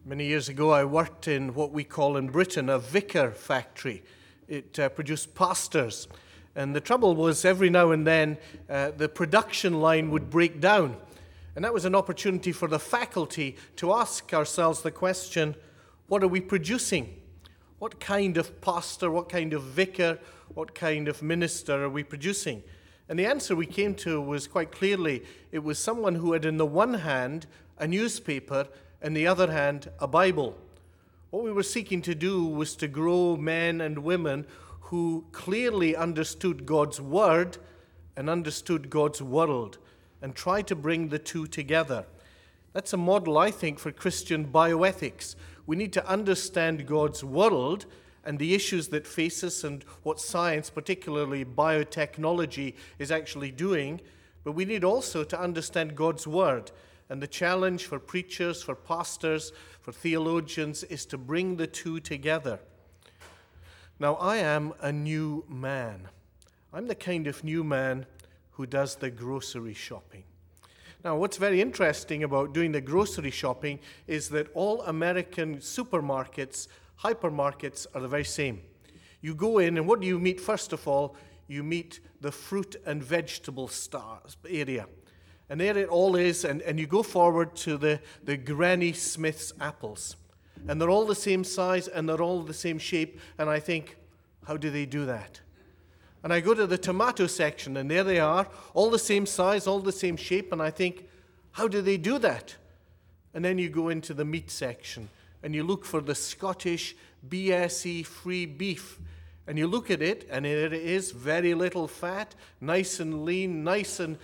Many years ago, I worked in what we call in Britain a vicar factory. It produced pastors. And the trouble was, every now and then, the production line would break down. And that was an opportunity for the faculty to ask ourselves the question, what are we producing? What kind of pastor, what kind of vicar, what kind of minister are we producing? And the answer we came to was quite clearly, it was someone who had in the one hand a newspaper, in the other hand, a Bible. What we were seeking to do was to grow men and women who clearly understood God's word and understood God's world and try to bring the two together. That's a model, I think, for Christian bioethics. We need to understand God's world and the issues that face us and what science, particularly biotechnology, is actually doing. But we need also to understand God's word. And the challenge for preachers, for pastors, for theologians is to bring the two together. Now, I am a new man. I'm the kind of new man who does the grocery shopping. Now, what's very interesting about doing the grocery shopping is that all American supermarkets, hypermarkets, are the very same. You go in, and what do you meet first of all? You meet the fruit and vegetable area. And there it all is, and you go forward to the Granny Smith's apples. And they're all the same size, and they're all the same shape, and I think, how do they do that? And I go to the tomato section, and there they are, all the same size, all the same shape, and I think, how do they do that? And then you go into the meat section, and you look for the Scottish BSE-free beef. And you look at it, and it is very little fat, nice and lean, nice and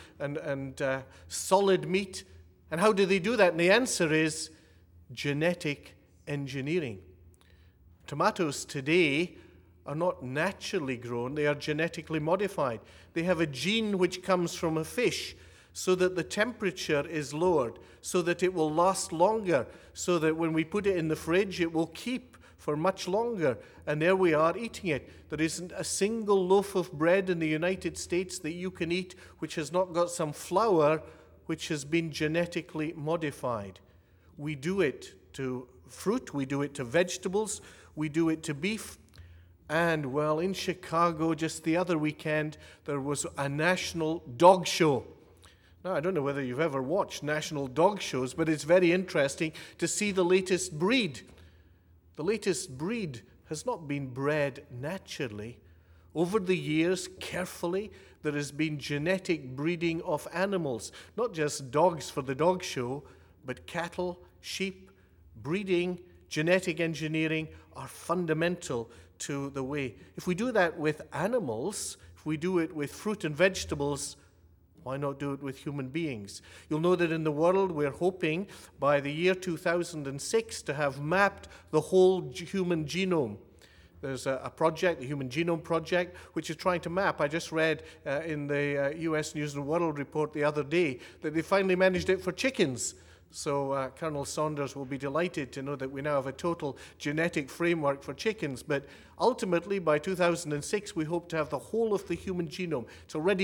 solid meat. And how do they do that? And the answer is genetic engineering. Tomatoes today are not naturally grown, they are genetically modified. They have a gene which comes from a fish so that the temperature is lowered, so that it will last longer, so that when we put it in the fridge, it will keep for much longer. And there we are eating it. There isn't a single loaf of bread in the United States that you can eat which has not got some flour which has been genetically modified. We do it to fruit, we do it to vegetables, we do it to beef. And, well, in Chicago just the other weekend, there was a national dog show. Now, I don't know whether you've ever watched national dog shows, but it's very interesting to see the latest breed. The latest breed has not been bred naturally. Over the years, carefully, there has been genetic breeding of animals, not just dogs for the dog show, but cattle, sheep. Breeding, genetic engineering are fundamental to the way. If we do that with animals, if we do it with fruit and vegetables, why not do it with human beings? You'll know that in the world we're hoping by the year 2006 to have mapped the whole human genome. There's a project, the Human Genome Project, which is trying to map. I just read in the US News and World Report the other day that they finally managed it for chickens. So Colonel Saunders will be delighted to know that we now have a total genetic framework for chickens. But ultimately, by 2006, we hope to have the whole of the human genome. It's already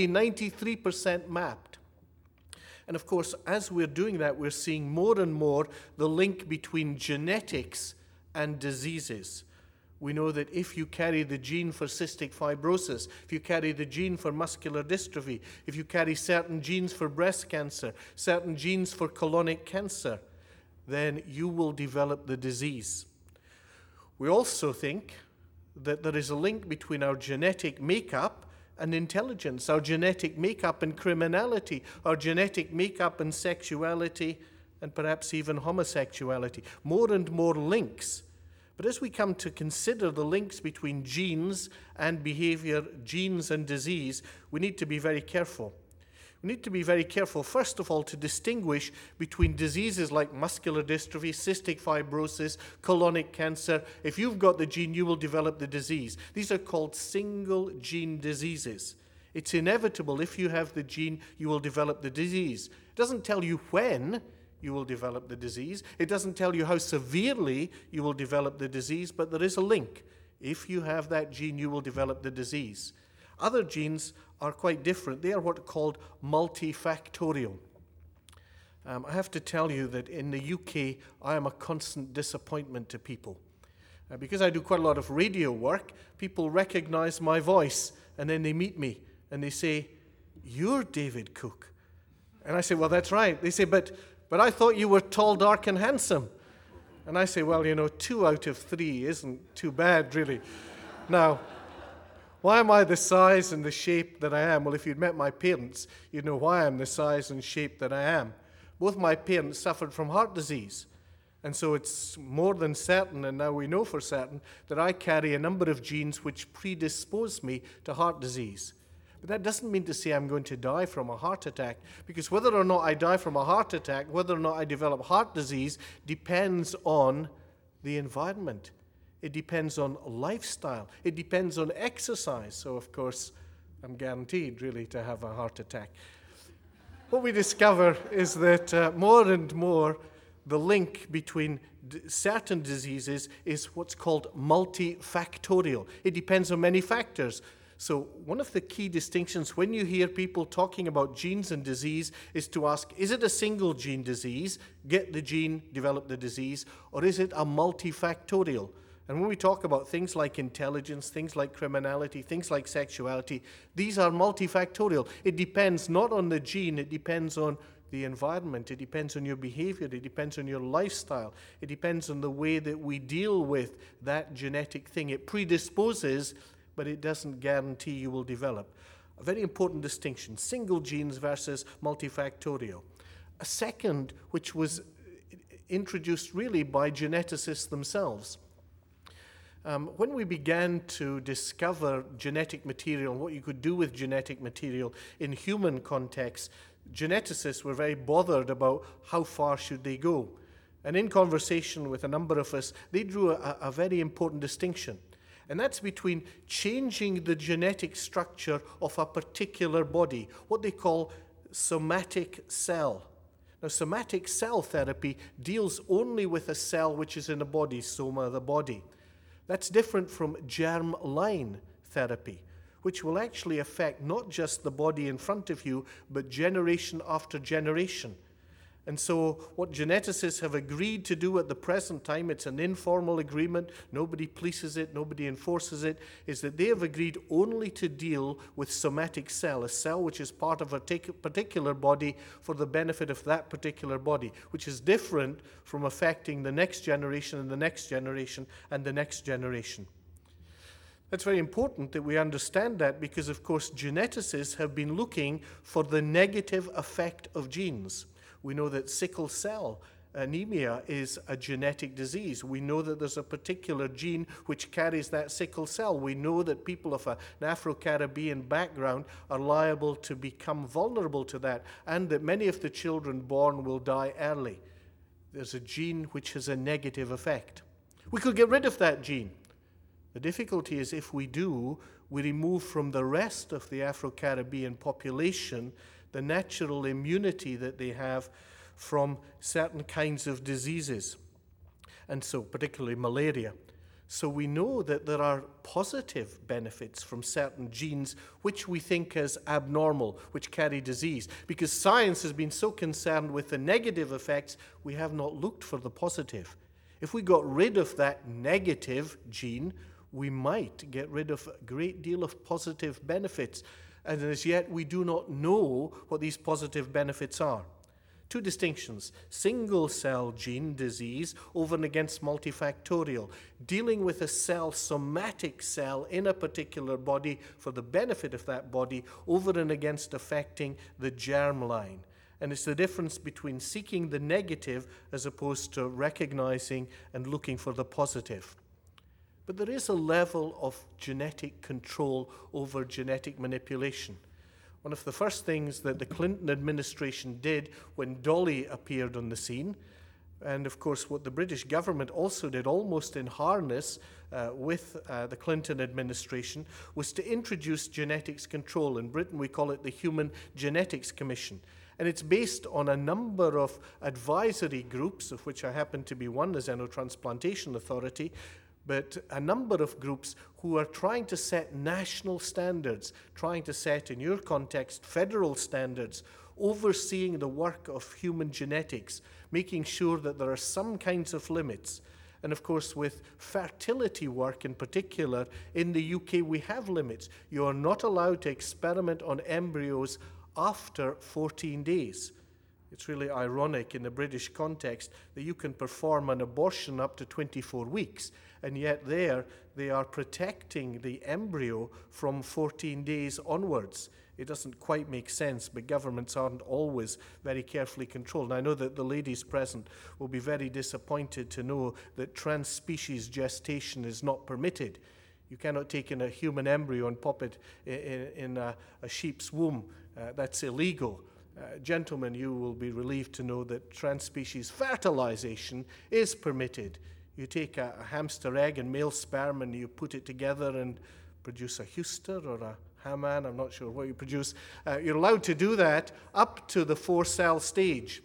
93% mapped. And of course, as we're doing that, we're seeing more and more the link between genetics and diseases. We know that if you carry the gene for cystic fibrosis, if you carry the gene for muscular dystrophy, if you carry certain genes for breast cancer, certain genes for colonic cancer, then you will develop the disease. We also think that there is a link between our genetic makeup and intelligence, our genetic makeup and criminality, our genetic makeup and sexuality, and perhaps even homosexuality. More and more links. But as we come to consider the links between genes and behavior, genes and disease, we need to be very careful. We need to be very careful, first of all, to distinguish between diseases like muscular dystrophy, cystic fibrosis, colonic cancer. If you've got the gene, you will develop the disease. These are called single gene diseases. It's inevitable if you have the gene, you will develop the disease. It doesn't tell you when you will develop the disease. It doesn't tell you how severely you will develop the disease, but there is a link. If you have that gene, you will develop the disease. Other genes are quite different. They are what are called multifactorial. I have to tell you that in the UK, I am a constant disappointment to people. Because I do quite a lot of radio work, people recognize my voice, and then they meet me, and they say, "You're David Cook." And I say, "Well, that's right." They say, but I thought you were tall, dark, and handsome. And I say, "Well, 2 out of 3 isn't too bad, really." Now, why am I the size and the shape that I am? Well, if you'd met my parents, you'd know why I'm the size and shape that I am. Both my parents suffered from heart disease. And so it's more than certain, and now we know for certain, that I carry a number of genes which predispose me to heart disease. But that doesn't mean to say I'm going to die from a heart attack, because whether or not I die from a heart attack, whether or not I develop heart disease, depends on the environment. It depends on lifestyle. It depends on exercise. So, of course, I'm guaranteed, really, to have a heart attack. What we discover is that more and more, the link between certain diseases is what's called multifactorial. It depends on many factors. So one of the key distinctions when you hear people talking about genes and disease is to ask, is it a single gene disease, get the gene, develop the disease, or is it a multifactorial? And when we talk about things like intelligence, things like criminality, things like sexuality, these are multifactorial. It depends not on the gene, it depends on the environment, it depends on your behavior, it depends on your lifestyle, it depends on the way that we deal with that genetic thing. It predisposes, but it doesn't guarantee you will develop. A very important distinction, single genes versus multifactorial. A second, which was introduced really by geneticists themselves. When we began to discover genetic material and what you could do with genetic material in human contexts, geneticists were very bothered about how far should they go. And in conversation with a number of us, they drew a very important distinction. And that's between changing the genetic structure of a particular body, what they call somatic cell. Now, somatic cell therapy deals only with a cell which is in a body, soma, the body. That's different from germ-line therapy, which will actually affect not just the body in front of you, but generation after generation. And so what geneticists have agreed to do at the present time, it's an informal agreement, nobody polices it, nobody enforces it, is that they have agreed only to deal with somatic cell, a cell which is part of a particular body for the benefit of that particular body, which is different from affecting the next generation and the next generation and the next generation. That's very important that we understand that because, of course, geneticists have been looking for the negative effect of genes. We know that sickle cell anemia is a genetic disease. We know that there's a particular gene which carries that sickle cell. We know that people of an Afro-Caribbean background are liable to become vulnerable to that, and that many of the children born will die early. There's a gene which has a negative effect. We could get rid of that gene. The difficulty is if we do, we remove from the rest of the Afro-Caribbean population the natural immunity that they have from certain kinds of diseases, and so particularly malaria. So we know that there are positive benefits from certain genes which we think as abnormal, which carry disease. Because science has been so concerned with the negative effects, we have not looked for the positive. If we got rid of that negative gene, we might get rid of a great deal of positive benefits. And as yet, we do not know what these positive benefits are. Two distinctions: single-cell gene disease over and against multifactorial, dealing with a cell, somatic cell in a particular body for the benefit of that body over and against affecting the germline. And it's the difference between seeking the negative as opposed to recognizing and looking for the positive. But there is a level of genetic control over genetic manipulation. One of the first things that the Clinton administration did when Dolly appeared on the scene, and of course what the British government also did almost in harness with the Clinton administration, was to introduce genetics control. In Britain we call it the Human Genetics Commission. And it's based on a number of advisory groups, of which I happen to be one, the Xenotransplantation Authority, but a number of groups who are trying to set national standards, trying to set, in your context, federal standards overseeing the work of human genetics, making sure that there are some kinds of limits. And of course, with fertility work in particular, in the UK we have limits. You are not allowed to experiment on embryos after 14 days. It's really ironic in the British context that you can perform an abortion up to 24 weeks, and yet there they are protecting the embryo from 14 days onwards. It doesn't quite make sense, but governments aren't always very carefully controlled. And I know that the ladies present will be very disappointed to know that trans-species gestation is not permitted. You cannot take in a human embryo and pop it in a sheep's womb. That's illegal. Gentlemen, you will be relieved to know that trans-species fertilization is permitted. You take a hamster egg and male sperm and you put it together and produce a Huster or a Haman, I'm not sure what you produce. You're allowed to do that up to the 4-cell stage.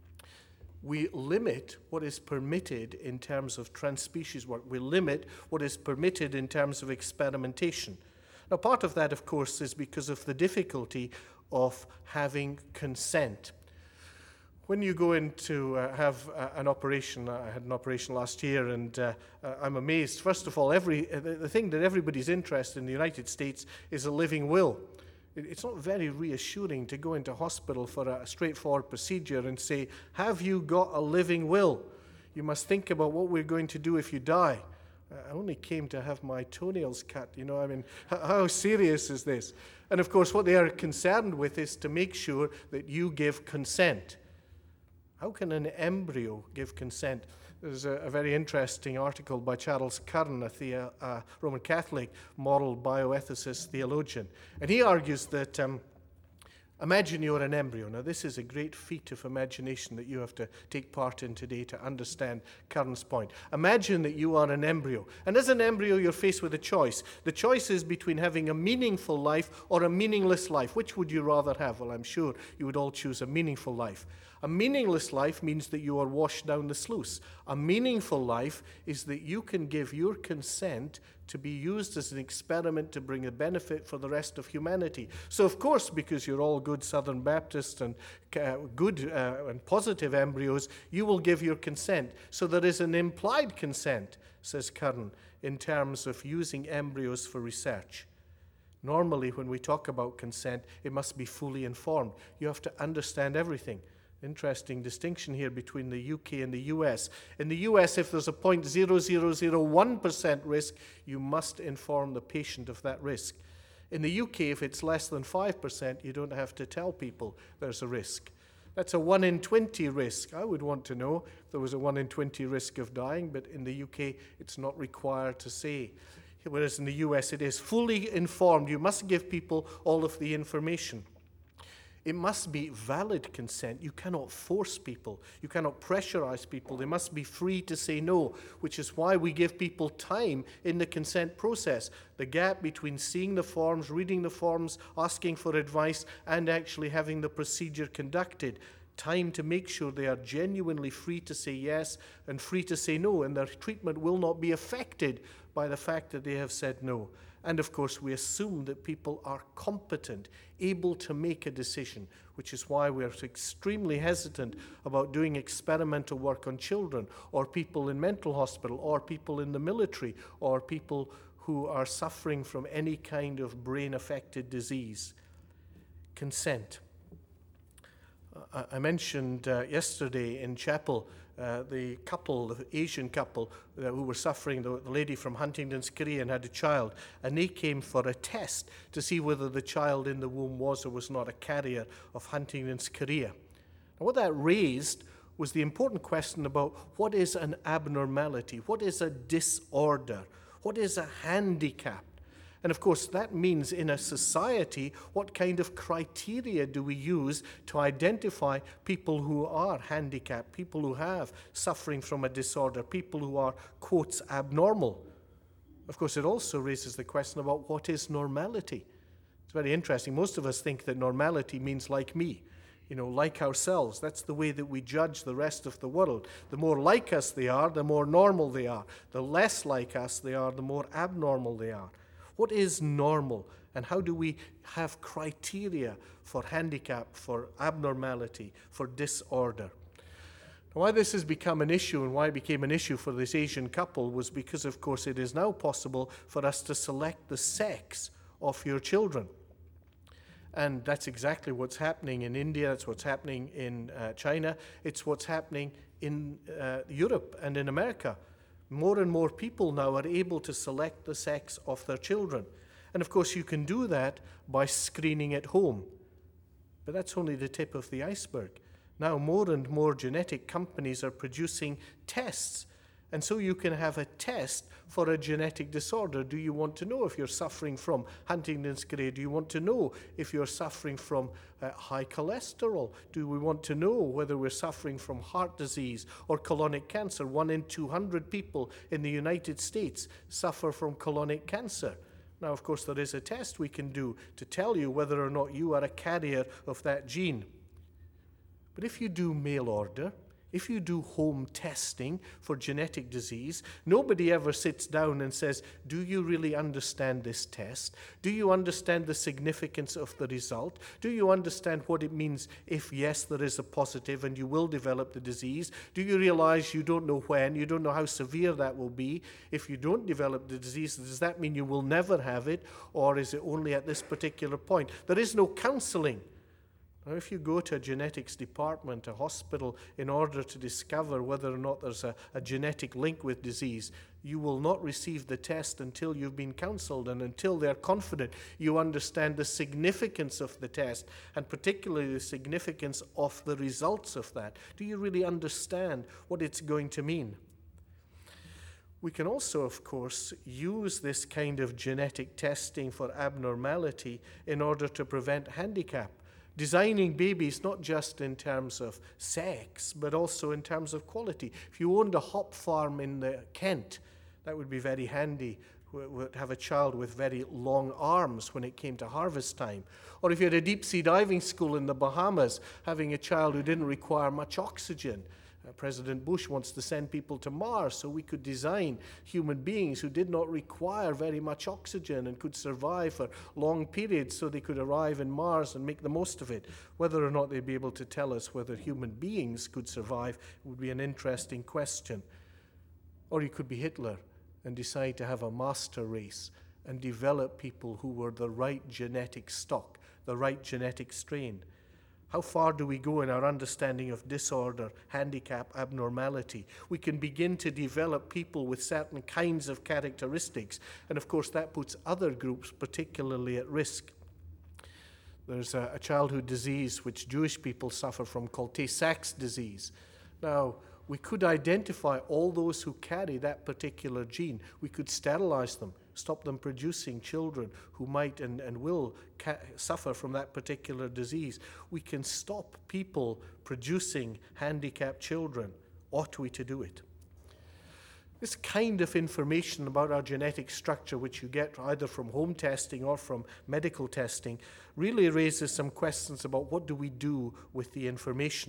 We limit what is permitted in terms of trans-species work. We limit what is permitted in terms of experimentation. Now, part of that, of course, is because of the difficulty of having consent. When you go in to have an operation, I had an operation last year, and I'm amazed. First of all, the thing that everybody's interested in the United States is a living will. It's not very reassuring to go into hospital for a straightforward procedure and say, have you got a living will? You must think about what we're going to do if you die. I only came to have my toenails cut, I mean, how serious is this? And of course, what they are concerned with is to make sure that you give consent. How can an embryo give consent? There's a very interesting article by Charles Curran, a Roman Catholic moral bioethicist theologian. And he argues that, imagine you're an embryo. Now, this is a great feat of imagination that you have to take part in today to understand Curran's point. Imagine that you are an embryo. And as an embryo, you're faced with a choice. The choice is between having a meaningful life or a meaningless life. Which would you rather have? Well, I'm sure you would all choose a meaningful life. A meaningless life means that you are washed down the sluice. A meaningful life is that you can give your consent to be used as an experiment to bring a benefit for the rest of humanity. So, of course, because you're all good Southern Baptists and good and positive embryos, you will give your consent. So there is an implied consent, says Curran, in terms of using embryos for research. Normally, when we talk about consent, it must be fully informed. You have to understand everything. Interesting distinction here between the UK and the US. In the US, if there's a 0.0001% risk, you must inform the patient of that risk. In the UK, if it's less than 5%, you don't have to tell people there's a risk. That's a 1 in 20 risk. I would want to know if there was a 1 in 20 risk of dying, but in the UK, it's not required to say. Whereas in the US, it is fully informed. You must give people all of the information. It must be valid consent. You cannot force people. You cannot pressurize people. They must be free to say no, which is why we give people time in the consent process. The gap between seeing the forms, reading the forms, asking for advice, and actually having the procedure conducted. Time to make sure they are genuinely free to say yes and free to say no, and their treatment will not be affected by the fact that they have said no. And of course, we assume that people are competent, able to make a decision, which is why we're extremely hesitant about doing experimental work on children, or people in mental hospital, or people in the military, or people who are suffering from any kind of brain-affected disease. Consent. I mentioned yesterday in chapel the Asian couple who were suffering, the lady from Huntington's chorea and had a child, and they came for a test to see whether the child in the womb was or was not a carrier of Huntington's chorea. And what that raised was the important question about what is an abnormality, what is a disorder, what is a handicap. And of course, that means in a society, what kind of criteria do we use to identify people who are handicapped, people who have suffering from a disorder, people who are, quotes, abnormal? Of course, it also raises the question about what is normality. It's very interesting. Most of us think that normality means like me, like ourselves. That's the way that we judge the rest of the world. The more like us they are, the more normal they are. The less like us they are, the more abnormal they are. What is normal, and how do we have criteria for handicap, for abnormality, for disorder? Why this has become an issue and why it became an issue for this Asian couple was because, of course, it is now possible for us to select the sex of your children. And that's exactly what's happening in India, it's what's happening in China, it's what's happening in Europe and in America. More and more people now are able to select the sex of their children. And of course, you can do that by screening at home. But that's only the tip of the iceberg. Now, more and more genetic companies are producing tests. And so you can have a test for a genetic disorder. Do you want to know if you're suffering from Huntington's gray? Do you want to know if you're suffering from high cholesterol? Do we want to know whether we're suffering from heart disease or colonic cancer? 1 in 200 people in the United States suffer from colonic cancer. Now, of course, there is a test we can do to tell you whether or not you are a carrier of that gene. But if you do mail order, if you do home testing for genetic disease, nobody ever sits down and says, do you really understand this test? Do you understand the significance of the result? Do you understand what it means if, yes, there is a positive and you will develop the disease? Do you realize you don't know when, you don't know how severe that will be? If you don't develop the disease, does that mean you will never have it? Or is it only at this particular point? There is no counseling. Now, if you go to a genetics department, a hospital, in order to discover whether or not there's a genetic link with disease, you will not receive the test until you've been counseled and until they're confident you understand the significance of the test, and particularly the significance of the results of that. Do you really understand what it's going to mean? We can also, of course, use this kind of genetic testing for abnormality in order to prevent handicap. Designing babies not just in terms of sex, but also in terms of quality. If you owned a hop farm in Kent, that would be very handy. Would have a child with very long arms when it came to harvest time. Or if you had a deep-sea diving school in the Bahamas, having a child who didn't require much oxygen. President Bush wants to send people to Mars, so we could design human beings who did not require very much oxygen and could survive for long periods so they could arrive in Mars and make the most of it. Whether or not they'd be able to tell us whether human beings could survive would be an interesting question. Or you could be Hitler and decide to have a master race and develop people who were the right genetic stock, the right genetic strain. How far do we go in our understanding of disorder, handicap, abnormality? We can begin to develop people with certain kinds of characteristics, and of course that puts other groups particularly at risk. There's a childhood disease which Jewish people suffer from called Tay-Sachs disease. Now, we could identify all those who carry that particular gene. We could sterilize them, stop them producing children who might and will suffer from that particular disease. We can stop people producing handicapped children. Ought we to do it? This kind of information about our genetic structure, which you get either from home testing or from medical testing, really raises some questions about what do we do with the information.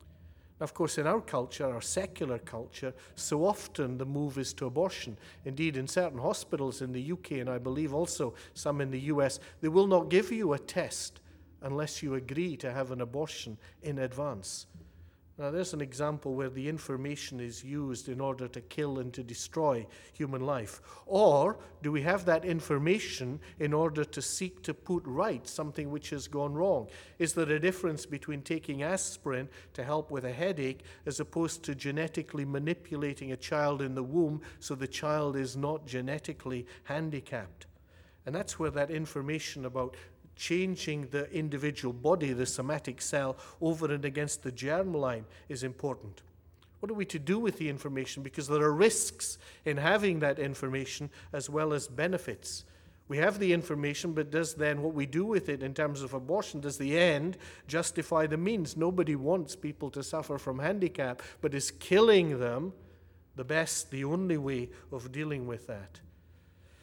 Of course, in our culture, our secular culture, so often the move is to abortion. Indeed, in certain hospitals in the UK, and I believe also some in the US, they will not give you a test unless you agree to have an abortion in advance. Now, there's an example where the information is used in order to kill and to destroy human life. Or do we have that information in order to seek to put right something which has gone wrong? Is there a difference between taking aspirin to help with a headache as opposed to genetically manipulating a child in the womb so the child is not genetically handicapped? And that's where that information about changing the individual body, the somatic cell, over and against the germline is important. What are we to do with the information? Because there are risks in having that information as well as benefits. We have the information, but does then what we do with it in terms of abortion, does the end justify the means? Nobody wants people to suffer from handicap, but is killing them the best, the only way of dealing with that?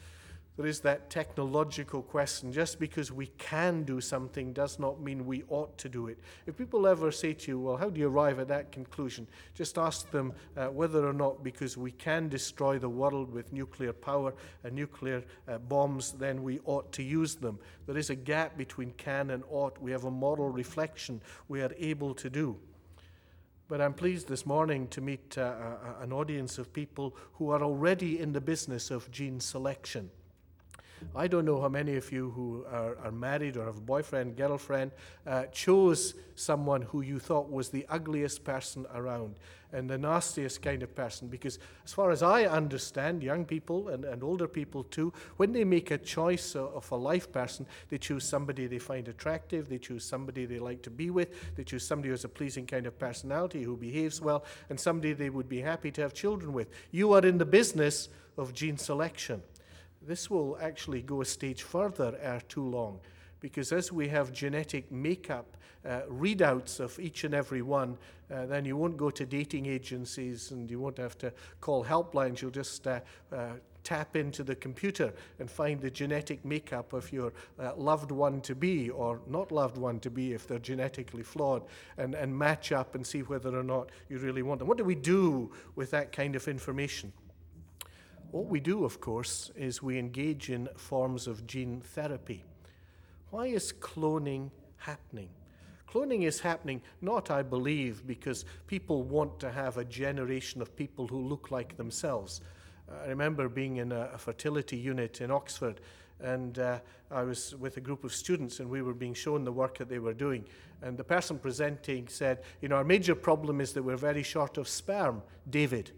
There is that technological question. Just because we can do something does not mean we ought to do it. If people ever say to you, well, how do you arrive at that conclusion? Just ask them whether or not because we can destroy the world with nuclear power and nuclear bombs, then we ought to use them. There is a gap between can and ought. We have a moral reflection we are able to do. But I'm pleased this morning to meet an audience of people who are already in the business of gene selection. I don't know how many of you who are married or have a boyfriend, girlfriend, chose someone who you thought was the ugliest person around and the nastiest kind of person. Because as far as I understand, young people and older people too, when they make a choice of a life person, they choose somebody they find attractive, they choose somebody they like to be with, they choose somebody who has a pleasing kind of personality, who behaves well, and somebody they would be happy to have children with. You are in the business of gene selection. This will actually go a stage further ere too long, because as we have genetic makeup readouts of each and every one, then you won't go to dating agencies and you won't have to call helplines. You'll just tap into the computer and find the genetic makeup of your loved one to be, or not loved one to be if they're genetically flawed, and match up and see whether or not you really want them. What do we do with that kind of information? What we do, of course, is we engage in forms of gene therapy. Why is cloning happening? Cloning is happening not, I believe, because people want to have a generation of people who look like themselves. I remember being in a fertility unit in Oxford, and I was with a group of students, and we were being shown the work that they were doing. And the person presenting said, our major problem is that we're very short of sperm, David.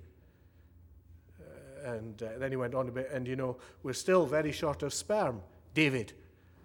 And then he went on a bit, and we're still very short of sperm, David.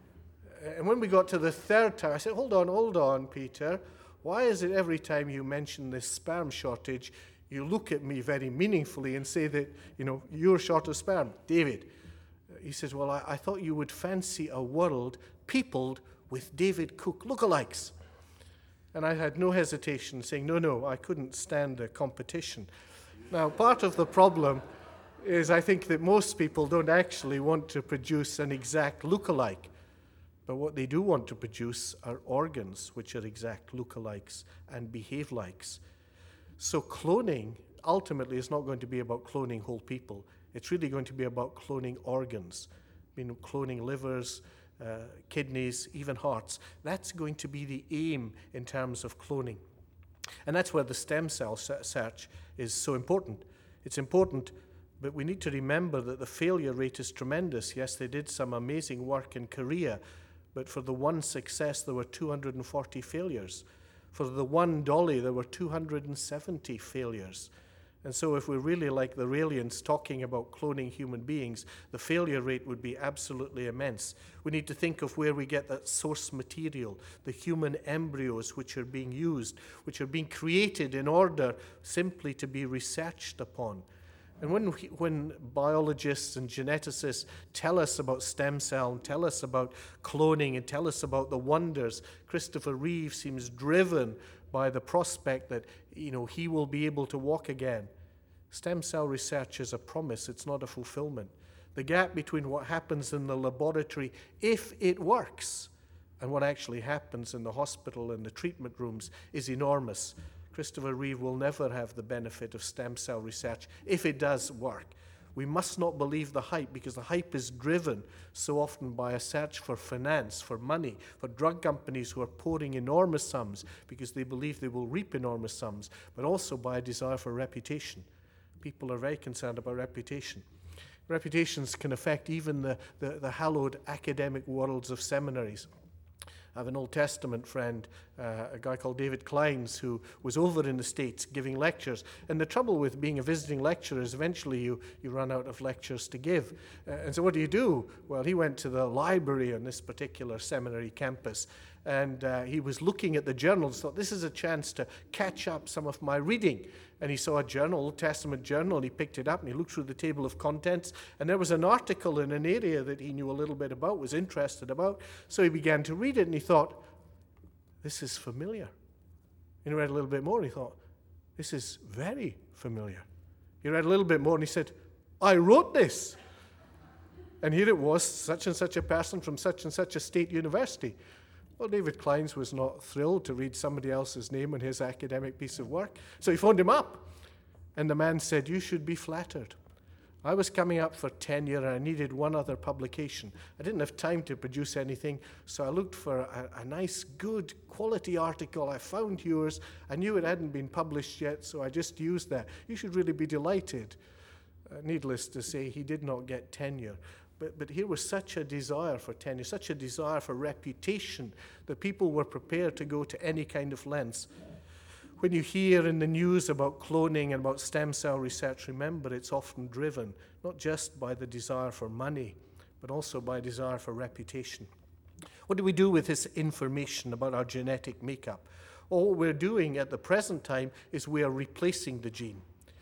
And when we got to the third time, I said, hold on, Peter. Why is it every time you mention this sperm shortage, you look at me very meaningfully and say that, you're short of sperm, David? He says, well, I thought you would fancy a world peopled with David Cook lookalikes. And I had no hesitation saying, no, I couldn't stand the competition. Now, part of the problem is I think that most people don't actually want to produce an exact lookalike. But what they do want to produce are organs which are exact lookalikes and behave likes. So cloning ultimately is not going to be about cloning whole people. It's really going to be about cloning organs, cloning livers, kidneys, even hearts. That's going to be the aim in terms of cloning. And that's where the stem cell search is so important. It's important, but we need to remember that the failure rate is tremendous. Yes, they did some amazing work in Korea, but for the one success, there were 240 failures. For the one dolly, there were 270 failures. And so if we're really like the Raelians talking about cloning human beings, the failure rate would be absolutely immense. We need to think of where we get that source material, the human embryos which are being used, which are being created in order simply to be researched upon. And when biologists and geneticists tell us about stem cell and tell us about cloning and tell us about the wonders, Christopher Reeve seems driven by the prospect that, he will be able to walk again. Stem cell research is a promise, it's not a fulfillment. The gap between what happens in the laboratory, if it works, and what actually happens in the hospital and the treatment rooms is enormous. Christopher Reeve will never have the benefit of stem cell research if it does work. We must not believe the hype, because the hype is driven so often by a search for finance, for money, for drug companies who are pouring enormous sums because they believe they will reap enormous sums, but also by a desire for reputation. People are very concerned about reputation. Reputations can affect even the hallowed academic worlds of seminaries. I have an Old Testament friend, a guy called David Kleins, who was over in the States giving lectures. And the trouble with being a visiting lecturer is eventually you run out of lectures to give. And so what do? Well, he went to the library on this particular seminary campus, and he was looking at the journals, thought, this is a chance to catch up some of my reading. And he saw a journal, Old Testament journal, and he picked it up and he looked through the table of contents, and there was an article in an area that he knew a little bit about, was interested about. So he began to read it, and he thought, this is familiar. And he read a little bit more, and he thought, this is very familiar. He read a little bit more, and he said, I wrote this. And here it was, such and such a person from such and such a state university. Well, David Kleins was not thrilled to read somebody else's name on his academic piece of work, so he phoned him up. And the man said, "You should be flattered. I was coming up for tenure and I needed one other publication. I didn't have time to produce anything, so I looked for a nice, good, quality article. I found yours. I knew it hadn't been published yet, so I just used that. You should really be delighted." Needless to say, he did not get tenure. But here was such a desire for tenure, such a desire for reputation, that people were prepared to go to any kind of lengths. When you hear in the news about cloning and about stem cell research, remember it's often driven not just by the desire for money, but also by desire for reputation. What do we do with this information about our genetic makeup? All we're doing at the present time is we are replacing the gene.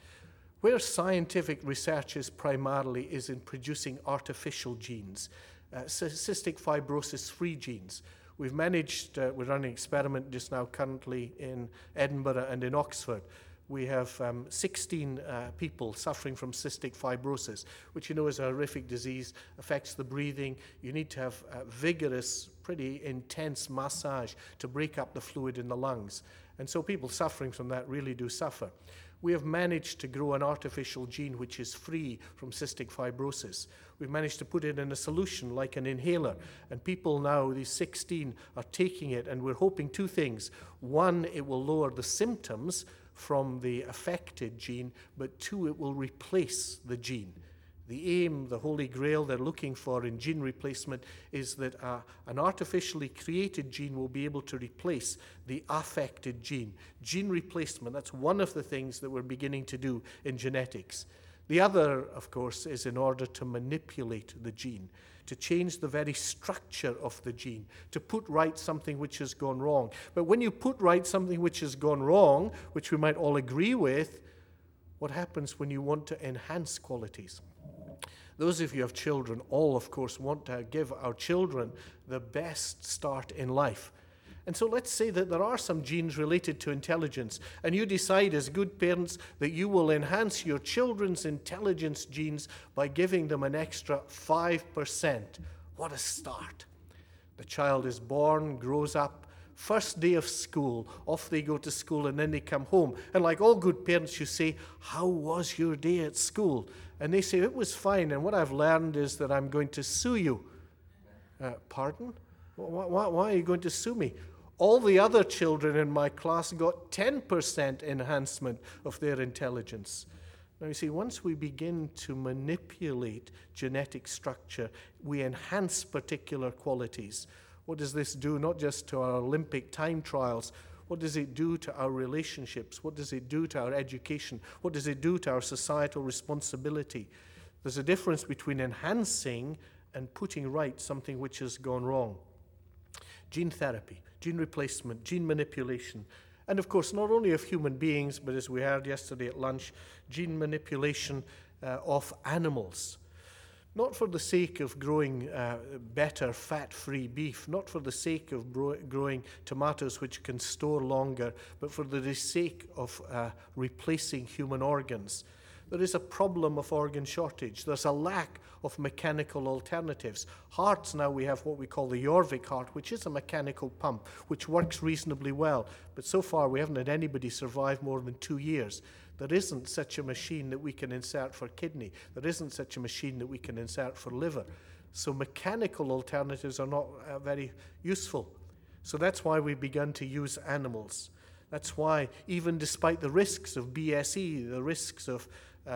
Where scientific research is primarily is in producing artificial genes, cystic fibrosis-free genes. We've managed, we're running an experiment just now currently in Edinburgh and in Oxford. We have 16 people suffering from cystic fibrosis, which you know is a horrific disease, affects the breathing. You need to have vigorous, pretty intense massage to break up the fluid in the lungs. And so people suffering from that really do suffer. We have managed to grow an artificial gene which is free from cystic fibrosis. We've managed to put it in a solution like an inhaler, and people now, these 16, are taking it, and we're hoping two things. One, it will lower the symptoms from the affected gene, but two, it will replace the gene. The aim, the holy grail they're looking for in gene replacement is that an artificially created gene will be able to replace the affected gene. Gene replacement, that's one of the things that we're beginning to do in genetics. The other, of course, is in order to manipulate the gene, to change the very structure of the gene, to put right something which has gone wrong. But when you put right something which has gone wrong, which we might all agree with, what happens when you want to enhance qualities? Those of you who have children all, of course, want to give our children the best start in life. And so let's say that there are some genes related to intelligence, and you decide as good parents that you will enhance your children's intelligence genes by giving them an extra 5%. What a start. The child is born, grows up, first day of school, off they go to school, and then they come home. And like all good parents, you say, "How was your day at school?" And they say, "It was fine, and what I've learned is that I'm going to sue you." Pardon? Why are you going to sue me? All the other children in my class got 10% enhancement of their intelligence. Now, you see, once we begin to manipulate genetic structure, we enhance particular qualities. What does this do not just to our Olympic time trials? What does it do to our relationships? What does it do to our education? What does it do to our societal responsibility? There's a difference between enhancing and putting right something which has gone wrong. Gene therapy, gene replacement, gene manipulation, and of course not only of human beings, but as we heard yesterday at lunch, gene manipulation of animals. Not for the sake of growing better fat-free beef, not for the sake of growing tomatoes which can store longer, but for the sake of replacing human organs. There is a problem of organ shortage. There's a lack of mechanical alternatives. Hearts, now we have what we call the Jorvik heart, which is a mechanical pump, which works reasonably well. But so far we haven't had anybody survive more than 2 years. There isn't such a machine that we can insert for kidney. There isn't such a machine that we can insert for liver. So mechanical alternatives are not very useful. So that's why we've begun to use animals. That's why, even despite the risks of BSE, the risks of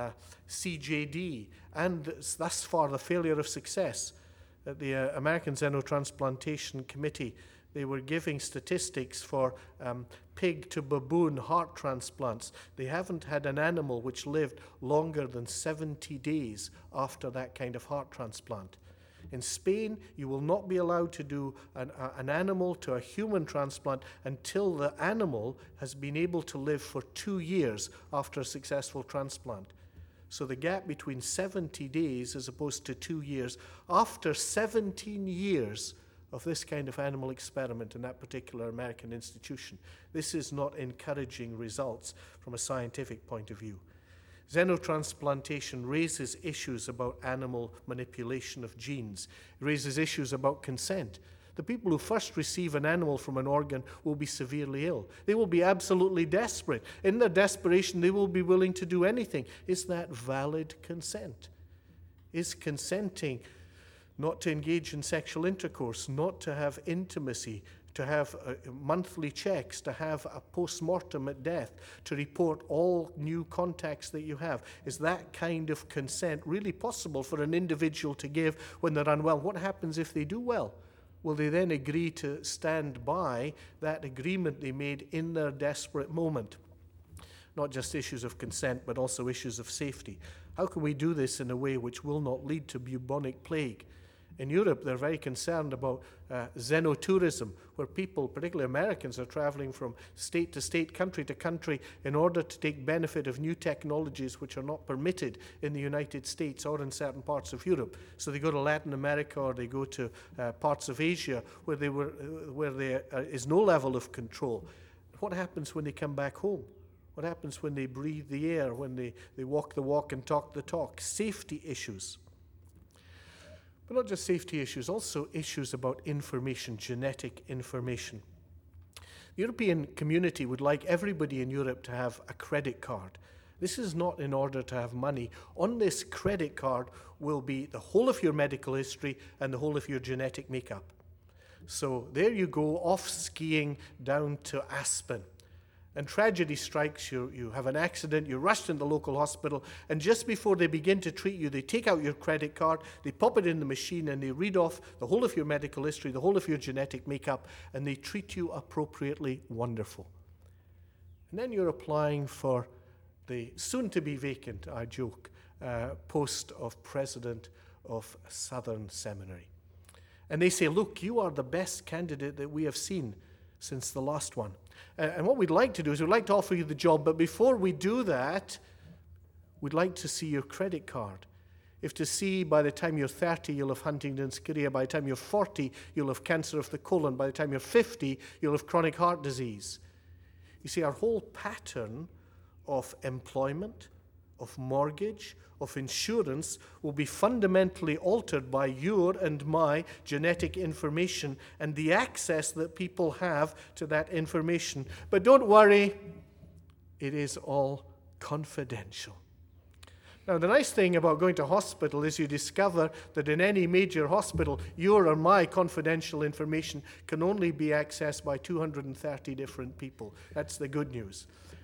CJD, and thus far the failure of success, at the American Xenotransplantation Committee, they were giving statistics for pig to baboon heart transplants. They haven't had an animal which lived longer than 70 days after that kind of heart transplant. In Spain, you will not be allowed to do an animal to a human transplant until the animal has been able to live for 2 years after a successful transplant. So the gap between 70 days as opposed to 2 years, after 17 years of this kind of animal experiment in that particular American institution, this is not encouraging results from a scientific point of view. Xenotransplantation raises issues about animal manipulation of genes. It raises issues about consent. The people who first receive an animal from an organ will be severely ill. They will be absolutely desperate. In their desperation, they will be willing to do anything. Is that valid consent? Is consenting not to engage in sexual intercourse, not to have intimacy, to have monthly checks, to have a post-mortem at death, to report all new contacts that you have? Is that kind of consent really possible for an individual to give when they're unwell? What happens if they do well? Will they then agree to stand by that agreement they made in their desperate moment? Not just issues of consent, but also issues of safety. How can we do this in a way which will not lead to bubonic plague? In Europe, they're very concerned about xenotourism, where people, particularly Americans, are traveling from state to state, country to country, in order to take benefit of new technologies which are not permitted in the United States or in certain parts of Europe. So they go to Latin America or they go to parts of Asia where there is no level of control. What happens when they come back home? What happens when they breathe the air, when they walk the walk and talk the talk? Safety issues. But not just safety issues, also issues about information, genetic information. The European community would like everybody in Europe to have a credit card. This is not in order to have money. On this credit card will be the whole of your medical history and the whole of your genetic makeup. So there you go, off skiing down to Aspen. And tragedy strikes, you have an accident, you're rushed in the local hospital, and just before they begin to treat you, they take out your credit card, they pop it in the machine, and they read off the whole of your medical history, the whole of your genetic makeup, and they treat you appropriately. Wonderful. And then you're applying for the soon-to-be vacant, I joke, post of president of Southern Seminary. And they say, look, you are the best candidate that we have seen since the last one. And what we'd like to do is we'd like to offer you the job, but before we do that, we'd like to see your credit card. If to see by the time you're 30, you'll have Huntington's chorea, by the time you're 40, you'll have cancer of the colon, by the time you're 50, you'll have chronic heart disease. You see, our whole pattern of employment, of mortgage, of insurance will be fundamentally altered by your and my genetic information and the access that people have to that information. But don't worry, it is all confidential. Now, the nice thing about going to hospital is you discover that in any major hospital, your or my confidential information can only be accessed by 230 different people. That's the good news.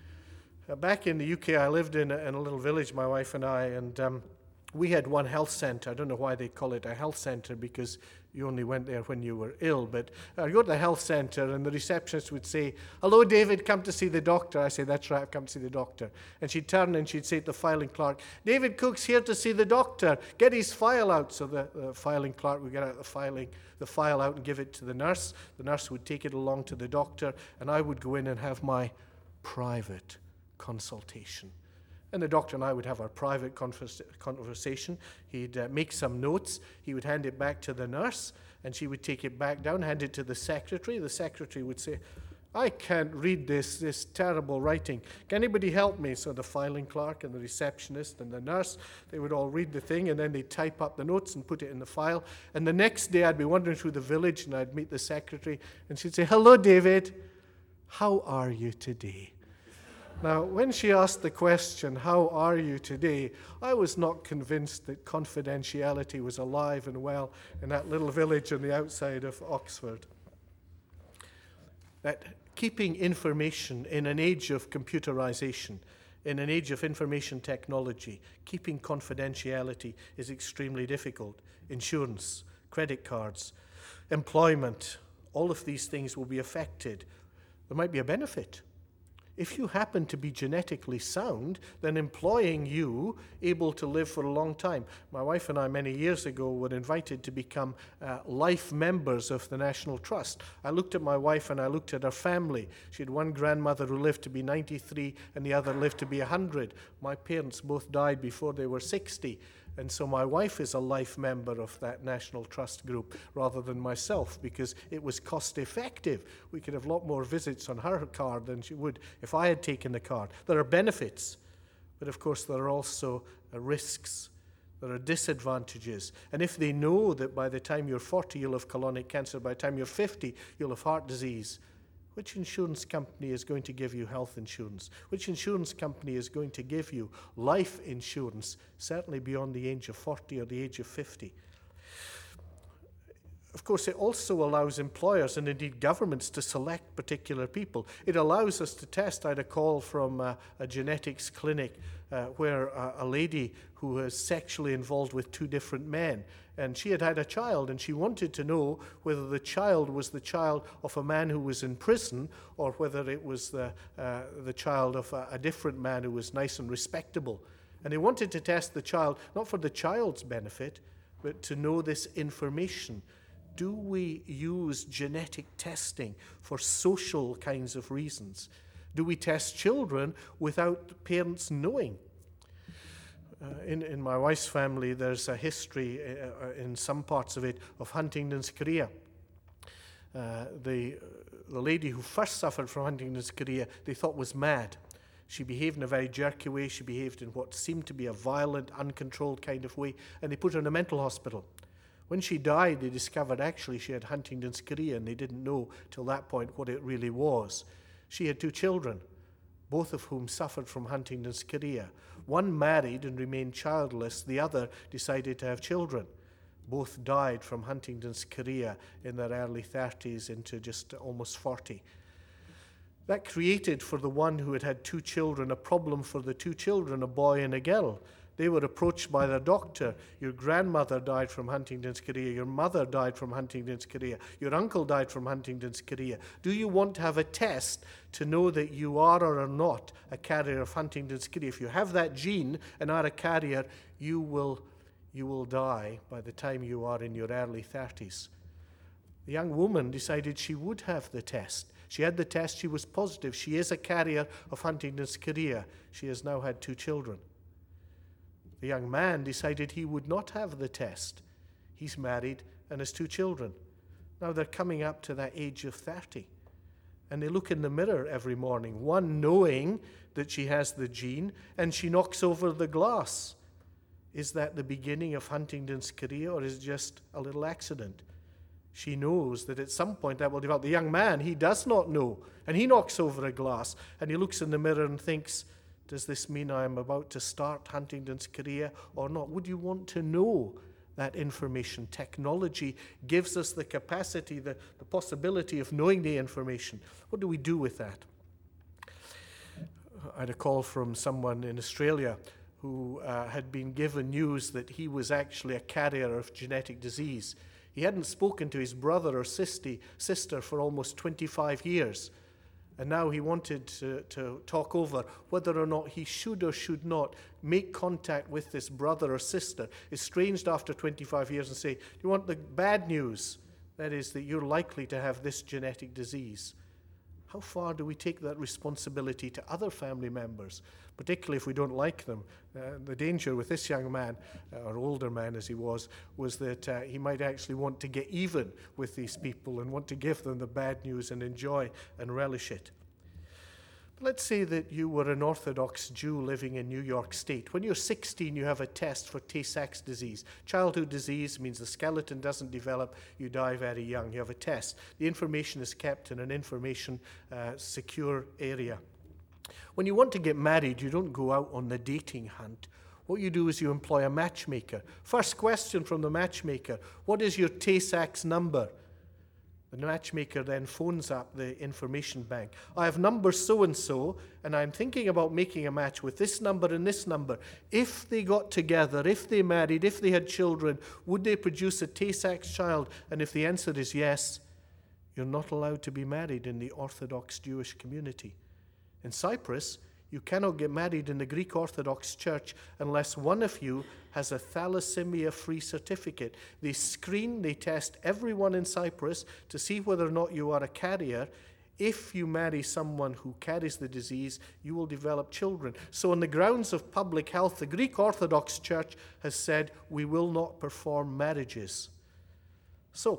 Back in the UK, I lived in a little village, my wife and I, and we had one health centre. I don't know why they call it a health centre, because you only went there when you were ill. But I'd go to the health centre, and the receptionist would say, "Hello, David, come to see the doctor." I say, "That's right, I've come to see the doctor." And she'd turn and she'd say to the filing clerk, "David Cook's here to see the doctor. Get his file out." So the filing clerk would get out the file out and give it to the nurse. The nurse would take it along to the doctor, and I would go in and have my private consultation. And the doctor and I would have our private conversation. He'd make some notes. He would hand it back to the nurse, and she would take it back down, hand it to the secretary. The secretary would say, "I can't read this terrible writing. Can anybody help me?" So the filing clerk and the receptionist and the nurse, they would all read the thing, and then they'd type up the notes and put it in the file. And the next day I'd be wandering through the village, and I'd meet the secretary, and she'd say, "Hello, David. How are you today?" Now, when she asked the question, "How are you today?" I was not convinced that confidentiality was alive and well in that little village on the outside of Oxford. That keeping information in an age of computerization, in an age of information technology, keeping confidentiality is extremely difficult. Insurance, credit cards, employment, all of these things will be affected. There might be a benefit. If you happen to be genetically sound, then employing you able to live for a long time. My wife and I many years ago were invited to become life members of the National Trust. I looked at my wife and I looked at her family. She had one grandmother who lived to be 93 and the other lived to be 100. My parents both died before they were 60. And so my wife is a life member of that National Trust group rather than myself, because it was cost effective. We could have a lot more visits on her card than she would if I had taken the card. There are benefits, But of course, there are also risks. There are disadvantages. And if they know that by the time you're 40, you'll have colonic cancer, by the time you're 50, you'll have heart disease, which insurance company is going to give you health insurance? Which insurance company is going to give you life insurance, certainly beyond the age of 40 or the age of 50? Of course, it also allows employers and indeed governments to select particular people. It allows us to test. I had a call from a genetics clinic where a lady who was sexually involved with two different men, and she had had a child, and she wanted to know whether the child was the child of a man who was in prison or whether it was the child of a different man who was nice and respectable. And they wanted to test the child, not for the child's benefit, but to know this information. Do we use genetic testing for social kinds of reasons? Do we test children without parents knowing? In my wife's family, there's a history in some parts of it of Huntington's chorea. The lady who first suffered from Huntington's chorea, they thought was mad. She behaved in a very jerky way. She behaved in what seemed to be a violent, uncontrolled kind of way, and they put her in a mental hospital. When she died, they discovered actually she had Huntington's chorea, and they didn't know till that point what it really was. She had two children, both of whom suffered from Huntington's chorea. One married and remained childless. The other decided to have children. Both died from Huntington's chorea in their early 30s into just almost 40. That created for the one who had had two children a problem for the two children, a boy and a girl. They were approached by their doctor. Your grandmother died from Huntington's chorea. Your mother died from Huntington's chorea. Your uncle died from Huntington's chorea. Do you want to have a test to know that you are or are not a carrier of Huntington's chorea? If you have that gene and are a carrier, you will die by the time you are in your early 30s. The young woman decided she would have the test. She had the test. She was positive. She is a carrier of Huntington's chorea. She has now had two children. The young man decided he would not have the test. He's married and has two children. Now they're coming up to that age of 30. And they look in the mirror every morning, one knowing that she has the gene, and she knocks over the glass. Is that the beginning of Huntington's chorea, or is it just a little accident? She knows that at some point that will develop. The young man, he does not know, and he knocks over a glass, and he looks in the mirror and thinks, does this mean I'm about to start Huntington's chorea or not? Would you want to know that information? Technology gives us the capacity, the possibility of knowing the information. What do we do with that? I had a call from someone in Australia who had been given news that he was actually a carrier of genetic disease. He hadn't spoken to his brother or sister for almost 25 years. And now he wanted to talk over whether or not he should or should not make contact with this brother or sister, estranged after 25 years, and say, do you want the bad news? That is, that you're likely to have this genetic disease. How far do we take that responsibility to other family members, particularly if we don't like them? The danger with this young man, or older man as he was that he might actually want to get even with these people and want to give them the bad news and enjoy and relish it. But let's say that you were an Orthodox Jew living in New York State. When you're 16, you have a test for Tay-Sachs disease. Childhood disease means the skeleton doesn't develop, you die very young. You have a test. The information is kept in an information secure area. When you want to get married, you don't go out on the dating hunt. What you do is you employ a matchmaker. First question from the matchmaker, what is your Tay-Sachs number? The matchmaker then phones up the information bank. I have number so-and-so, and I'm thinking about making a match with this number and this number. If they got together, if they married, if they had children, would they produce a Tay-Sachs child? And if the answer is yes, you're not allowed to be married in the Orthodox Jewish community. In Cyprus, you cannot get married in the Greek Orthodox Church unless one of you has a thalassemia-free certificate. They test everyone in Cyprus to see whether or not you are a carrier. If you marry someone who carries the disease, you will develop children. So on the grounds of public health, the Greek Orthodox Church has said, we will not perform marriages. So,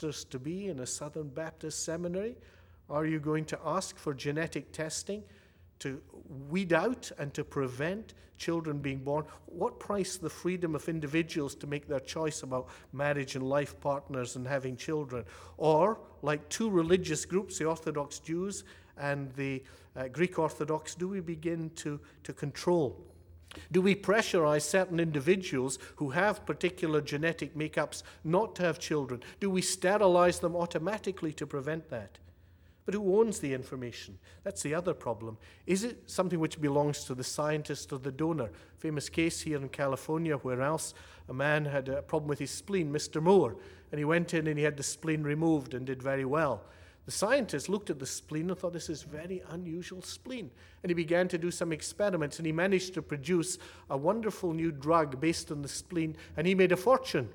pastors-to-be in a Southern Baptist seminary, are you going to ask for genetic testing to weed out and to prevent children being born? What price the freedom of individuals to make their choice about marriage and life partners and having children? Or, like two religious groups, the Orthodox Jews and the Greek Orthodox, do we begin to control? Do we pressurize certain individuals who have particular genetic makeups not to have children? Do we sterilize them automatically to prevent that? But who owns the information? That's the other problem. Is it something which belongs to the scientist or the donor? Famous case here in California where else a man had a problem with his spleen, Mr. Moore, and he went in and he had the spleen removed and did very well. The scientist looked at the spleen and thought, this is very unusual spleen. And he began to do some experiments, and he managed to produce a wonderful new drug based on the spleen, and he made a fortune.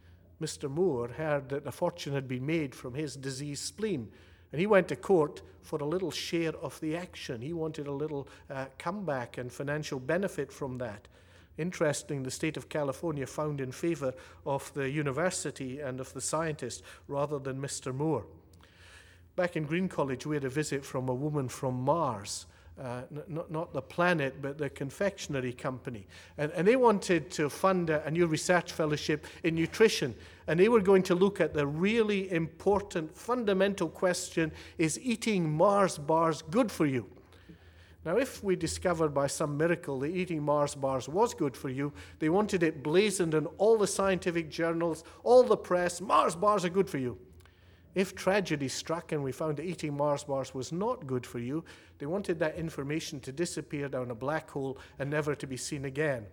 Mr. Moore heard that a fortune had been made from his diseased spleen, and he went to court for a little share of the action. He wanted a little comeback and financial benefit from that. Interesting, the state of California found in favor of the university and of the scientist rather than Mr. Moore. Back in Green College, we had a visit from a woman from Mars, not the planet, but the confectionery company. And they wanted to fund a new research fellowship in nutrition. And they were going to look at the really important, fundamental question, is eating Mars bars good for you? Now, if we discovered by some miracle that eating Mars bars was good for you, they wanted it blazoned in all the scientific journals, all the press, Mars bars are good for you. If tragedy struck and we found that eating Mars bars was not good for you, they wanted that information to disappear down a black hole and never to be seen again.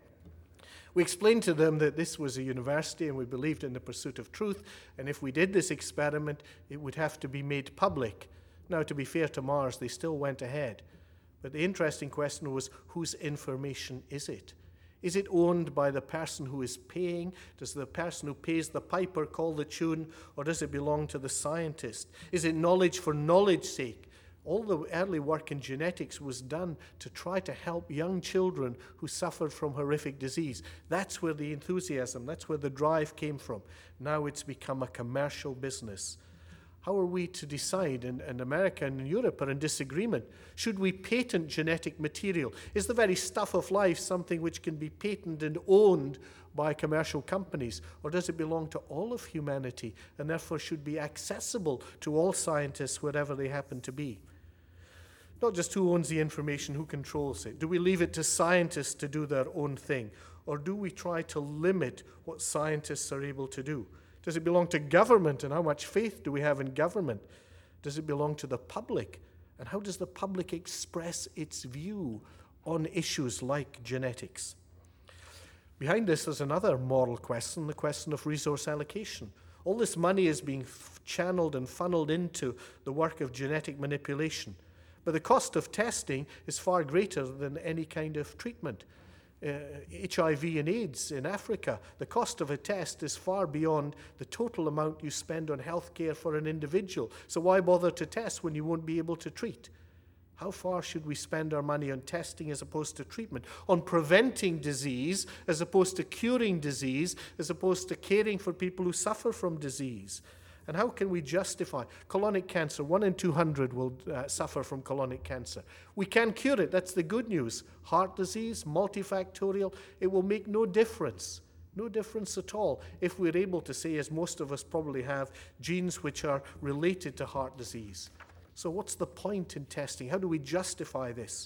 We explained to them that this was a university and we believed in the pursuit of truth, and if we did this experiment, it would have to be made public. Now, to be fair to Mars, they still went ahead. But the interesting question was, whose information is it? Is it owned by the person who is paying? Does the person who pays the piper call the tune, or does it belong to the scientist? Is it knowledge for knowledge's sake? All the early work in genetics was done to try to help young children who suffered from horrific disease. That's where the enthusiasm, that's where the drive came from. Now it's become a commercial business. How are we to decide? And America and Europe are in disagreement. Should we patent genetic material? Is the very stuff of life something which can be patented and owned by commercial companies? Or does it belong to all of humanity and therefore should be accessible to all scientists wherever they happen to be? Not just who owns the information, who controls it. Do we leave it to scientists to do their own thing? Or do we try to limit what scientists are able to do? Does it belong to government, and how much faith do we have in government? Does it belong to the public? And how does the public express its view on issues like genetics? Behind this, there's another moral question, the question of resource allocation. All this money is being channeled and funneled into the work of genetic manipulation. But the cost of testing is far greater than any kind of treatment. HIV and AIDS in Africa, the cost of a test is far beyond the total amount you spend on health care for an individual. So why bother to test when you won't be able to treat? How far should we spend our money on testing as opposed to treatment? On preventing disease as opposed to curing disease, as opposed to caring for people who suffer from disease? And how can we justify colonic cancer? 1 in 200 will suffer from colonic cancer. We can cure it. That's the good news. Heart disease, multifactorial, it will make no difference. No difference at all if we're able to say, as most of us probably have, genes which are related to heart disease. So what's the point in testing? How do we justify this?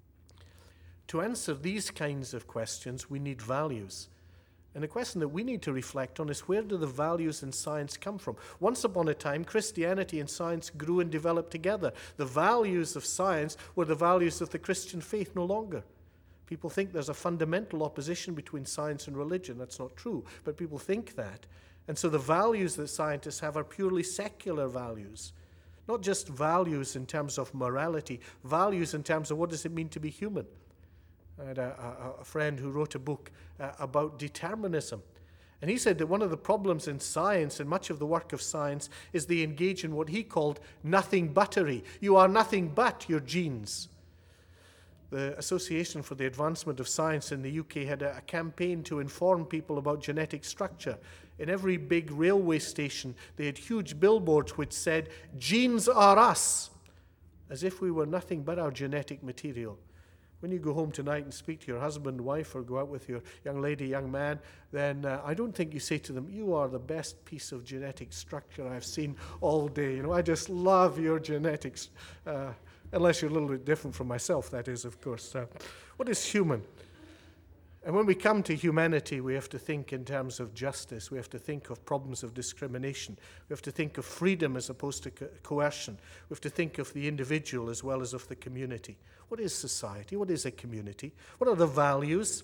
To answer these kinds of questions, we need values. And the question that we need to reflect on is, where do the values in science come from? Once upon a time, Christianity and science grew and developed together. The values of science were the values of the Christian faith no longer. People think there's a fundamental opposition between science and religion. That's not true, but people think that. And so the values that scientists have are purely secular values. Not just values in terms of morality, values in terms of what does it mean to be human. I had a friend who wrote a book about determinism. And he said that one of the problems in science and much of the work of science is they engage in what he called nothing buttery. You are nothing but your genes. The Association for the Advancement of Science in the UK had a campaign to inform people about genetic structure. In every big railway station, they had huge billboards which said, "Genes are us." as if we were nothing but our genetic material. When you go home tonight and speak to your husband, wife, or go out with your young lady, young man, then I don't think you say to them, you are the best piece of genetic structure I've seen all day. You know, I just love your genetics. Unless you're a little bit different from myself, that is, of course. What is human? And when we come to humanity, we have to think in terms of justice. We have to think of problems of discrimination. We have to think of freedom as opposed to coercion. We have to think of the individual as well as of the community. What is society? What is a community? What are the values?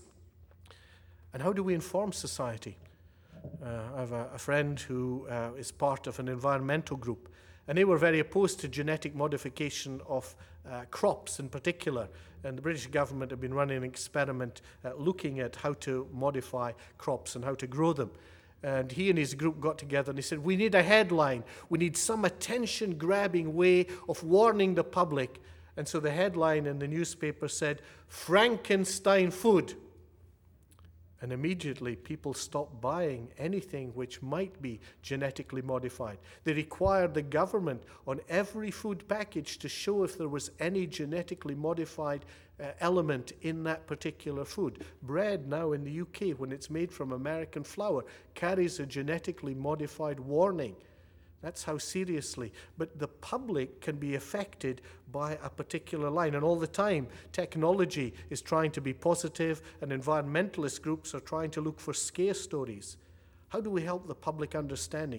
And how do we inform society? I have a friend who is part of an environmental group, and they were very opposed to genetic modification of crops in particular. And the British government have been running an experiment looking at how to modify crops and how to grow them. And he and his group got together and he said, we need a headline. We need some attention-grabbing way of warning the public. And so the headline in the newspaper said, Frankenstein food. And immediately people stopped buying anything which might be genetically modified. They required the government on every food package to show if there was any genetically modified element in that particular food. Bread now in the UK, when it's made from American flour, carries a genetically modified warning. That's how seriously. But the public can be affected by a particular line. And all the time, technology is trying to be positive, and environmentalist groups are trying to look for scare stories. How do we help the public understanding?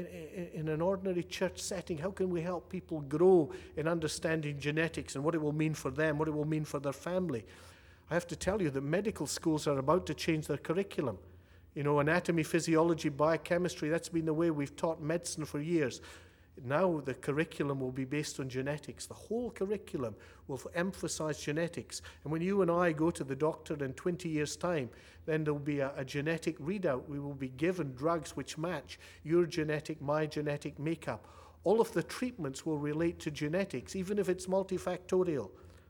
In an ordinary church setting, how can we help people grow in understanding genetics and what it will mean for them, what it will mean for their family? I have to tell you that medical schools are about to change their curriculum. You know, anatomy, physiology, biochemistry, that's been the way we've taught medicine for years. Now the curriculum will be based on genetics. The whole curriculum will emphasize genetics. And when you and I go to the doctor in 20 years' time, then there'll be a genetic readout. We will be given drugs which match your genetic, my genetic makeup. All of the treatments will relate to genetics, even if it's multifactorial.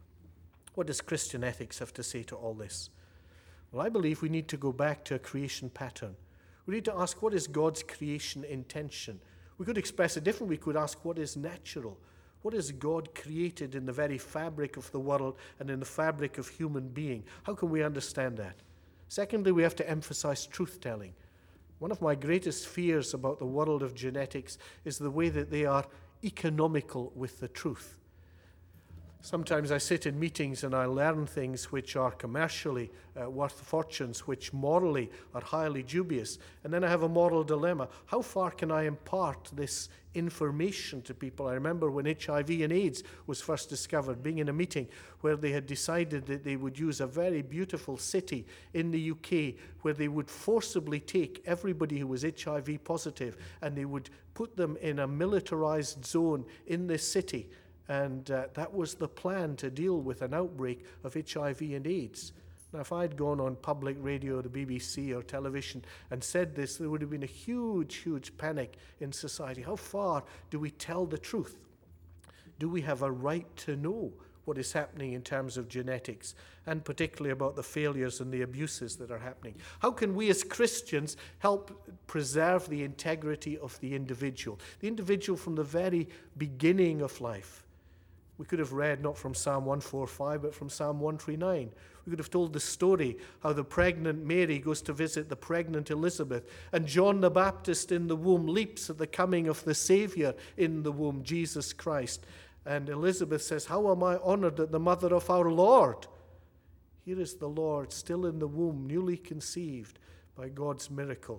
What does Christian ethics have to say to all this? Well, I believe we need to go back to a creation pattern. We need to ask, what is God's creation intention? We could express it differently. We could ask, what is natural? What is God created in the very fabric of the world and in the fabric of human being? How can we understand that? Secondly, we have to emphasize truth-telling. One of my greatest fears about the world of genetics is the way that they are economical with the truth. Sometimes I sit in meetings and I learn things which are commercially worth fortunes, which morally are highly dubious. And then I have a moral dilemma. How far can I impart this information to people? I remember when HIV and AIDS was first discovered, being in a meeting where they had decided that they would use a very beautiful city in the UK where they would forcibly take everybody who was HIV positive and they would put them in a militarized zone in this city. And that was the plan to deal with an outbreak of HIV and AIDS. Now, if I'd gone on public radio, the BBC or television, and said this, there would have been a huge, huge panic in society. How far do we tell the truth? Do we have a right to know what is happening in terms of genetics, and particularly about the failures and the abuses that are happening? How can we as Christians help preserve the integrity of the individual from the very beginning of life? We could have read not from Psalm 145, but from Psalm 139. We could have told the story how the pregnant Mary goes to visit the pregnant Elizabeth, and John the Baptist in the womb leaps at the coming of the Savior in the womb, Jesus Christ. And Elizabeth says, how am I honored that the mother of our Lord? Here is the Lord still in the womb, newly conceived by God's miracle.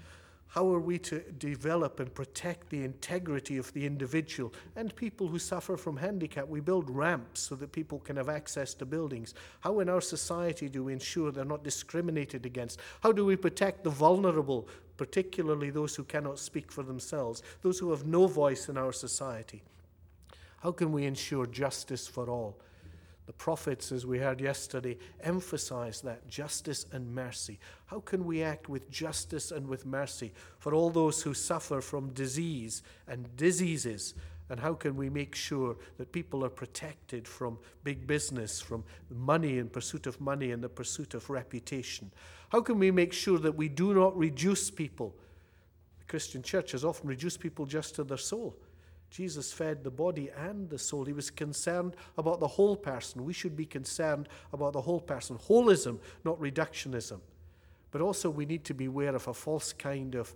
How are we to develop and protect the integrity of the individual and people who suffer from handicap? We build ramps so that people can have access to buildings. How in our society do we ensure they're not discriminated against? How do we protect the vulnerable, particularly those who cannot speak for themselves, those who have no voice in our society? How can we ensure justice for all? The prophets, as we heard yesterday, emphasize that justice and mercy. How can we act with justice and with mercy for all those who suffer from disease and diseases? And how can we make sure that people are protected from big business, from money and pursuit of money and the pursuit of reputation? How can we make sure that we do not reduce people? The Christian church has often reduced people just to their soul. Jesus fed the body and the soul. He was concerned about the whole person. We should be concerned about the whole person. Holism, not reductionism. But also we need to be aware of a false kind of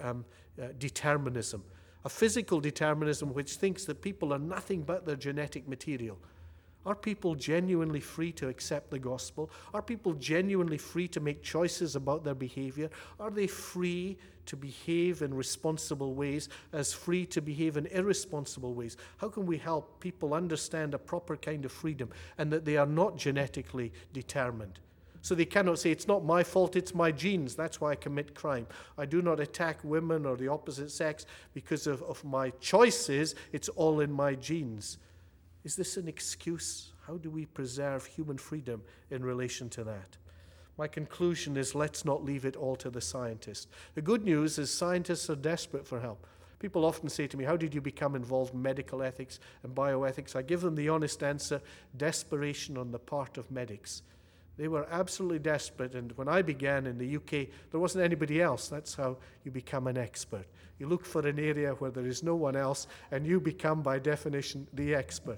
determinism, a physical determinism which thinks that people are nothing but their genetic material. Are people genuinely free to accept the gospel? Are people genuinely free to make choices about their behavior? Are they free to behave in responsible ways as free to behave in irresponsible ways? How can we help people understand a proper kind of freedom and that they are not genetically determined? So they cannot say, it's not my fault, it's my genes, that's why I commit crime. I do not attack women or the opposite sex because of my choices, it's all in my genes. Is this an excuse? How do we preserve human freedom in relation to that? My conclusion is, let's not leave it all to the scientists. The good news is scientists are desperate for help. People often say to me, how did you become involved in medical ethics and bioethics? I give them the honest answer, desperation on the part of medics. They were absolutely desperate, and when I began in the UK, there wasn't anybody else. That's how you become an expert. You look for an area where there is no one else, and you become, by definition, the expert.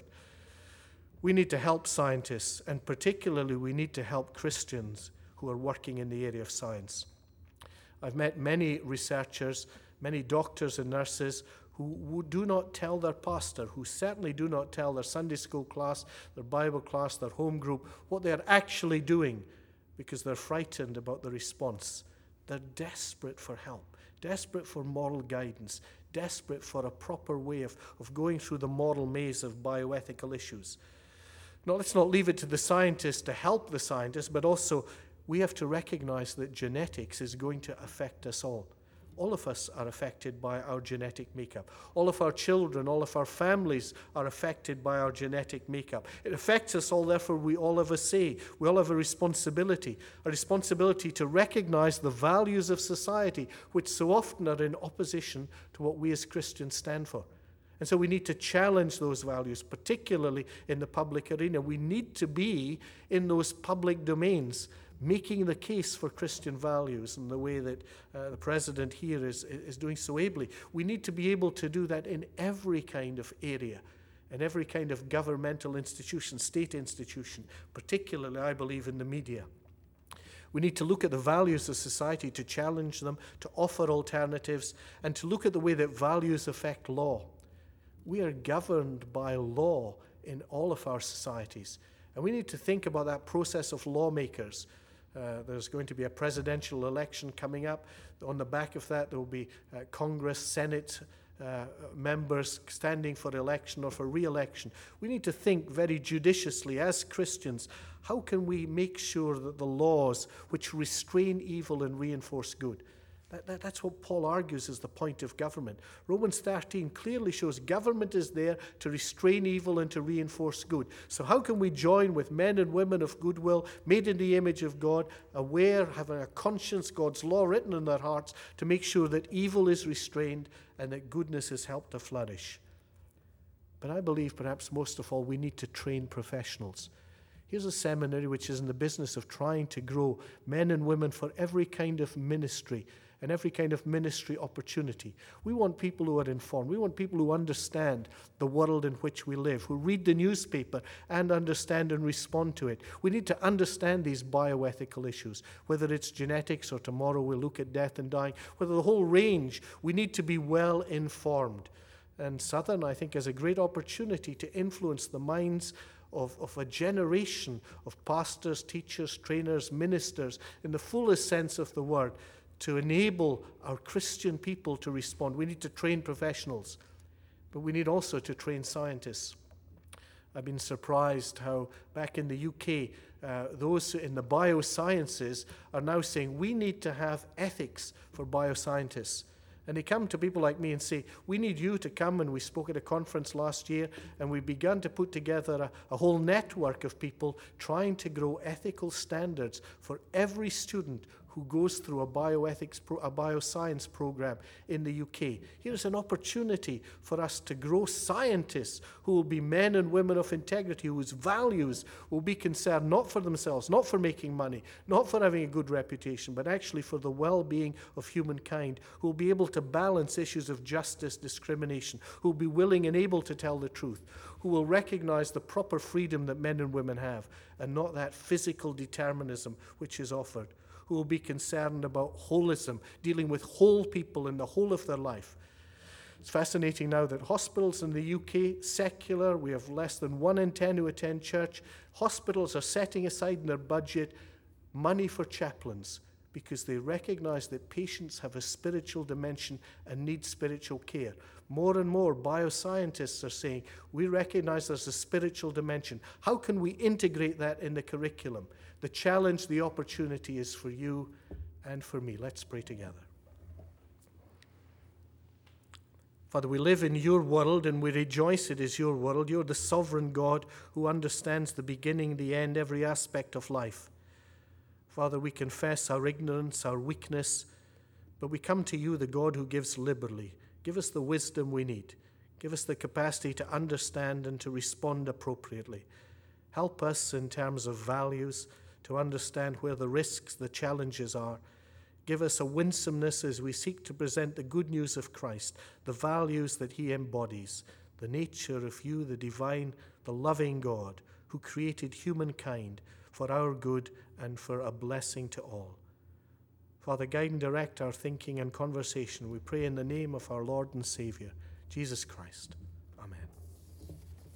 We need to help scientists, and particularly we need to help Christians who are working in the area of science. I've met many researchers, many doctors and nurses who do not tell their pastor, who certainly do not tell their Sunday school class, their Bible class, their home group, what they're actually doing because they're frightened about the response. They're desperate for help, desperate for moral guidance, desperate for a proper way of going through the moral maze of bioethical issues. Now, let's not leave it to the scientists to help the scientists, but also we have to recognize that genetics is going to affect us all. All of us are affected by our genetic makeup. All of our children, all of our families are affected by our genetic makeup. It affects us all, therefore we all have a say. We all have a responsibility to recognize the values of society, which so often are in opposition to what we as Christians stand for. And so we need to challenge those values, particularly in the public arena. We need to be in those public domains, making the case for Christian values in the way that the president here is doing so ably. We need to be able to do that in every kind of area, in every kind of governmental institution, state institution, particularly, I believe, in the media. We need to look at the values of society, to challenge them, to offer alternatives, and to look at the way that values affect law. We are governed by law in all of our societies, and we need to think about that process of lawmakers. There's going to be a presidential election coming up. On the back of that, there will be Congress, Senate members standing for election or for re-election. We need to think very judiciously as Christians, how can we make sure that the laws which restrain evil and reinforce good, that's what Paul argues is the point of government. Romans 13 clearly shows government is there to restrain evil and to reinforce good. So how can we join with men and women of goodwill, made in the image of God, aware, having a conscience, God's law written in their hearts, to make sure that evil is restrained and that goodness is helped to flourish? But I believe perhaps most of all we need to train professionals. Here's a seminary which is in the business of trying to grow men and women for every kind of ministry and every kind of ministry opportunity. We want people who are informed. We want people who understand the world in which we live, who read the newspaper and understand and respond to it. We need to understand these bioethical issues, whether it's genetics or tomorrow we'll look at death and dying, whether the whole range, we need to be well informed. And Southern, I think, has a great opportunity to influence the minds of a generation of pastors, teachers, trainers, ministers, in the fullest sense of the word, to enable our Christian people to respond. We need to train professionals, but we need also to train scientists. I've been surprised how back in the UK, those in the biosciences are now saying we need to have ethics for bioscientists. And they come to people like me and say, we need you to come, and we spoke at a conference last year, and we began to put together a whole network of people trying to grow ethical standards for every student who goes through a bioscience program in the UK. Here's an opportunity for us to grow scientists who will be men and women of integrity, whose values will be concerned not for themselves, not for making money, not for having a good reputation, but actually for the well-being of humankind, who will be able to balance issues of justice, discrimination, who will be willing and able to tell the truth, who will recognize the proper freedom that men and women have, and not that physical determinism which is offered, who will be concerned about holism, dealing with whole people in the whole of their life. It's fascinating now that hospitals in the UK, secular, we have less than 1 in 10 who attend church. Hospitals are setting aside in their budget money for chaplains because they recognize that patients have a spiritual dimension and need spiritual care. More and more bioscientists are saying, we recognize there's a spiritual dimension. How can we integrate that in the curriculum? The challenge, the opportunity is for you and for me. Let's pray together. Father, we live in your world and we rejoice it is your world. You're the sovereign God who understands the beginning, the end, every aspect of life. Father, we confess our ignorance, our weakness, but we come to you, the God who gives liberally. Give us the wisdom we need. Give us the capacity to understand and to respond appropriately. Help us in terms of values to understand where the risks, the challenges are. Give us a winsomeness as we seek to present the good news of Christ, the values that he embodies, the nature of you, the divine, the loving God who created humankind for our good and for a blessing to all. Father, guide and direct our thinking and conversation. We pray in the name of our Lord and Savior, Jesus Christ.